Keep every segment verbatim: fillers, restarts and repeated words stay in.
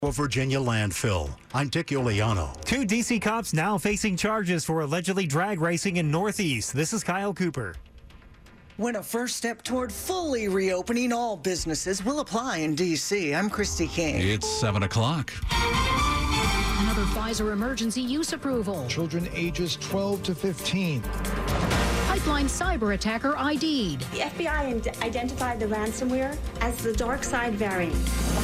Virginia landfill. I'm Dick Iuliano. Two D C cops now facing charges for allegedly drag racing in Northeast. This is Kyle Cooper. When a first step toward fully reopening all businesses will apply in D C. I'm Christy King. It's seven o'clock. Another Pfizer emergency use approval. Children ages twelve to fifteen. Pipeline cyber attacker I D'd. The F B I identified the ransomware as the dark side variant.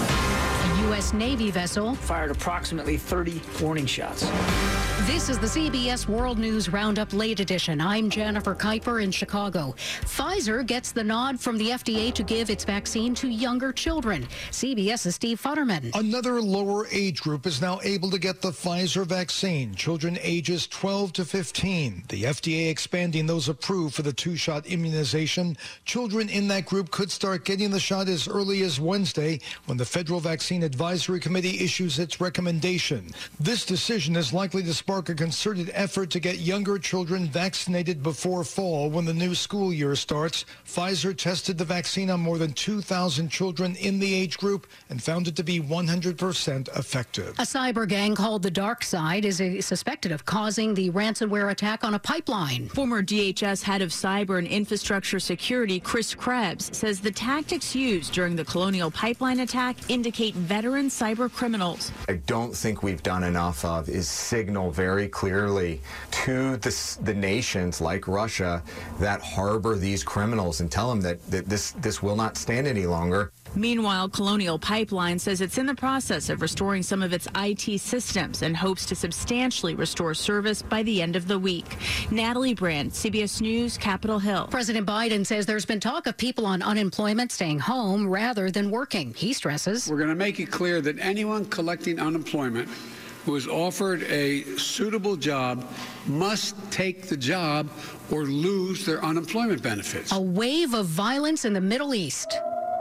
A U S Navy vessel fired approximately thirty warning shots. This is the C B S World News Roundup Late Edition. I'm Jennifer Kuiper in Chicago. Pfizer gets the nod from the F D A to give its vaccine to younger children. CBS's Steve Futterman. Another lower age group is now able to get the Pfizer vaccine, children ages twelve to fifteen. The F D A expanding those approved for the two-shot immunization. Children in that group could start getting the shot as early as Wednesday when the Federal Vaccine Advisory Committee issues its recommendation. This decision is likely to spark a concerted effort to get younger children vaccinated before fall when the new school year starts. Pfizer tested the vaccine on more than two thousand children in the age group and found it to be one hundred percent effective. A cyber gang called the Dark Side is suspected of causing the ransomware attack on a pipeline. Former D H S head of cyber and infrastructure security, Chris Krebs, says the tactics used during the Colonial Pipeline attack indicate veteran cyber criminals. I don't think we've done enough of is signal very clearly to the, the nations like Russia that harbor these criminals and tell them that, that this, this will not stand any longer. Meanwhile, Colonial Pipeline says it's in the process of restoring some of its I T systems and hopes to substantially restore service by the end of the week. Natalie Brand, C B S News, Capitol Hill. President Biden says there's been talk of people on unemployment staying home rather than working. He stresses, we're going to make it clear that anyone collecting unemployment who is offered a suitable job must take the job or lose their unemployment benefits. A wave of violence in the Middle East.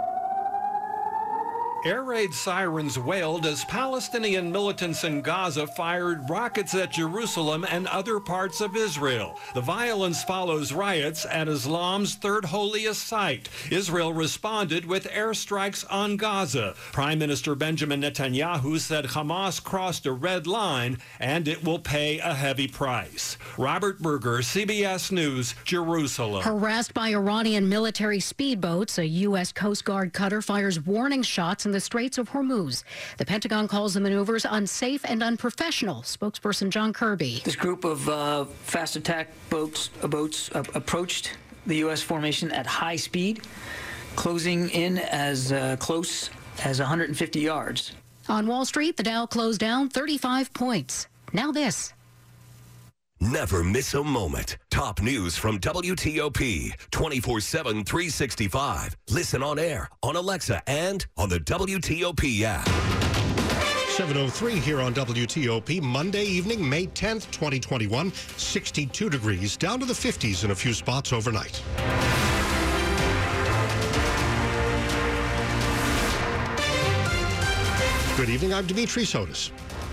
Air raid sirens wailed as Palestinian militants in Gaza fired rockets at Jerusalem and other parts of Israel. The violence follows riots at Islam's third holiest site. Israel responded with airstrikes on Gaza. Prime Minister Benjamin Netanyahu said Hamas crossed a red line and it will pay a heavy price. Robert Berger, C B S News, Jerusalem. Harassed by Iranian military speedboats, a U S Coast Guard cutter fires warning shots in the Straits of Hormuz. The Pentagon calls the maneuvers unsafe and unprofessional. Spokesperson John Kirby. This group of uh, fast attack boats, uh, boats uh, approached the U S formation at high speed, closing in as uh, close as one hundred fifty yards. On Wall Street, the Dow closed down thirty-five points. Now this. Never miss a moment. Top news from W T O P, twenty-four seven, three sixty-five. Listen on air, on Alexa, and on the W T O P app. seven oh three here on W T O P, Monday evening, May tenth, twenty twenty-one, sixty-two degrees, down to the fifties in a few spots overnight. Good evening, I'm Dimitri Sotis.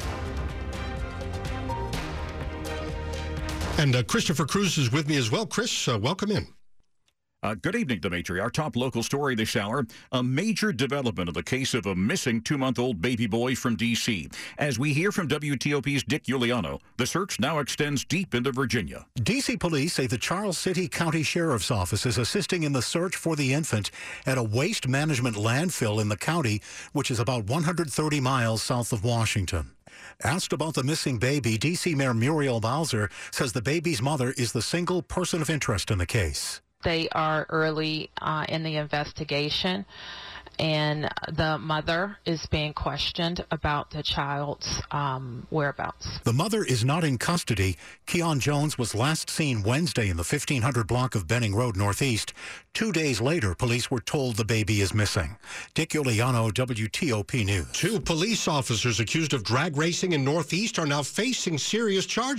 And uh, Christopher Cruz is with me as well. Chris, uh, welcome in. Uh, good evening, Dimitri. Our top local story this hour, a major development in the case of a missing two-month-old baby boy from D C. As we hear from W T O P's Dick Iuliano, the search now extends deep into Virginia. D C police say the Charles City County Sheriff's Office is assisting in the search for the infant at a waste management landfill in the county, which is about one hundred thirty miles south of Washington. Asked about the missing baby, D C Mayor Muriel Bowser says the baby's mother is the single person of interest in the case. They are early uh, in the investigation, and the mother is being questioned about the child's um, whereabouts. The mother is not in custody. Keon Jones was last seen Wednesday in the fifteen hundred block of Benning Road Northeast. Two days later, police were told the baby is missing. Dick Iuliano, W T O P News. Two police officers accused of drag racing in Northeast are now facing serious charges.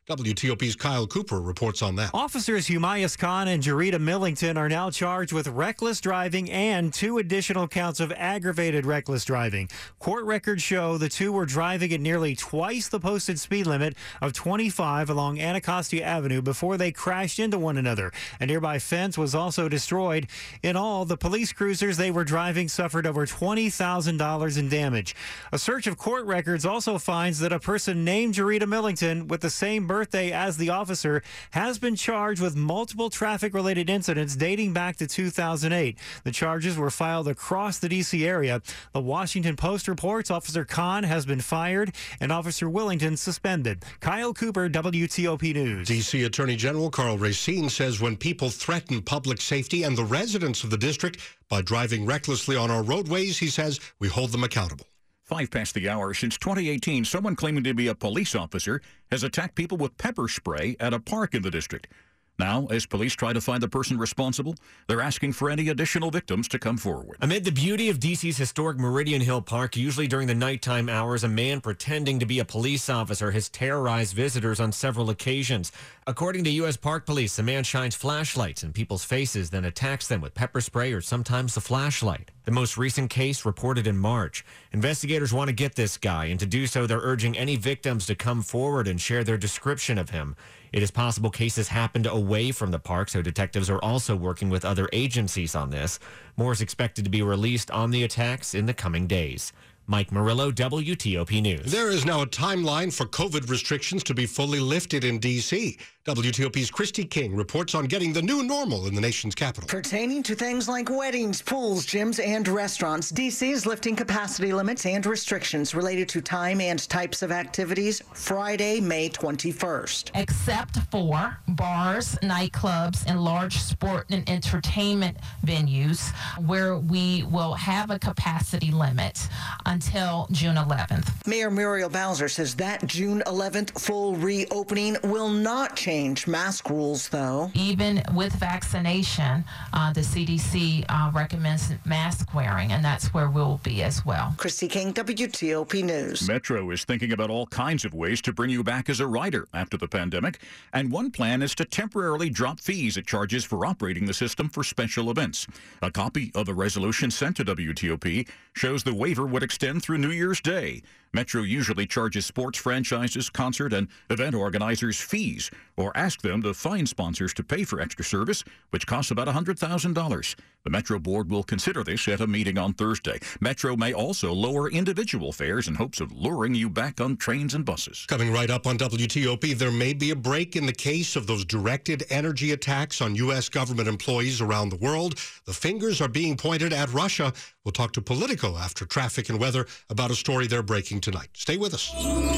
W T O P's Kyle Cooper reports on that. Officers Humayus Khan and Jarita Millington are now charged with reckless driving and two additional counts of aggravated reckless driving. Court records show the two were driving at nearly twice the posted speed limit of twenty-five along Anacostia Avenue before they crashed into one another. A nearby fence was also destroyed. In all, the police cruisers they were driving suffered over twenty thousand dollars in damage. A search of court records also finds that a person named Jarita Millington with the same birthday as the officer has been charged with multiple traffic-related incidents dating back to two thousand eight. The charges were filed across the D C area. The Washington Post reports Officer Khan has been fired and Officer Willington suspended. Kyle Cooper, W T O P News. D C Attorney General Karl Racine says when people threaten public safety and the residents of the district by driving recklessly on our roadways, he says we hold them accountable. Five past the hour. Since twenty eighteen, someone claiming to be a police officer has attacked people with pepper spray at a park in the district. Now, as police try to find the person responsible, they're asking for any additional victims to come forward. Amid the beauty of D C's historic Meridian Hill Park, usually during the nighttime hours, a man pretending to be a police officer has terrorized visitors on several occasions. According to U S Park Police, the man shines flashlights in people's faces, then attacks them with pepper spray or sometimes the flashlight. The most recent case reported in March. Investigators want to get this guy, and to do so, they're urging any victims to come forward and share their description of him. It is possible cases happened away from the park, so detectives are also working with other agencies on this. More is expected to be released on the attacks in the coming days. Mike Murillo, W T O P News. There is now a timeline for COVID restrictions to be fully lifted in D C W T O P's Christy King reports on getting the new normal in the nation's capital. Pertaining to things like weddings, pools, gyms, and restaurants, D C is lifting capacity limits and restrictions related to time and types of activities Friday, May twenty-first. Except for bars, nightclubs, and large sport and entertainment venues, where we will have a capacity limit until June eleventh. Mayor Muriel Bowser says that June eleventh full reopening will not change mask rules, though. Even with vaccination, uh, the C D C uh, recommends mask wearing, and that's where we'll be as well. Christy King, W T O P News. Metro is thinking about all kinds of ways to bring you back as a rider after the pandemic, and one plan is to temporarily drop fees it charges for operating the system for special events. A copy of a resolution sent to W T O P shows the waiver would extend through New Year's Day. Metro usually charges sports franchises, concert, and event organizers fees, or ask them to find sponsors to pay for extra service, which costs about one hundred thousand dollars. The Metro board will consider this at a meeting on Thursday. Metro may also lower individual fares in hopes of luring you back on trains and buses. Coming right up on W T O P, there may be a break in the case of those directed energy attacks on U S government employees around the world. The fingers are being pointed at Russia. We'll talk to Politico after traffic and weather about a story they're breaking tonight. Stay with us.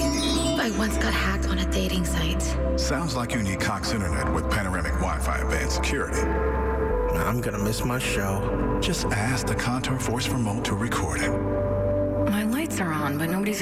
I once got hacked on a dating site. Sounds like you need Cox Internet with panoramic Wi-Fi advanced security. I'm gonna miss my show. Just ask the Contour Voice remote to record it. My lights are on, but nobody's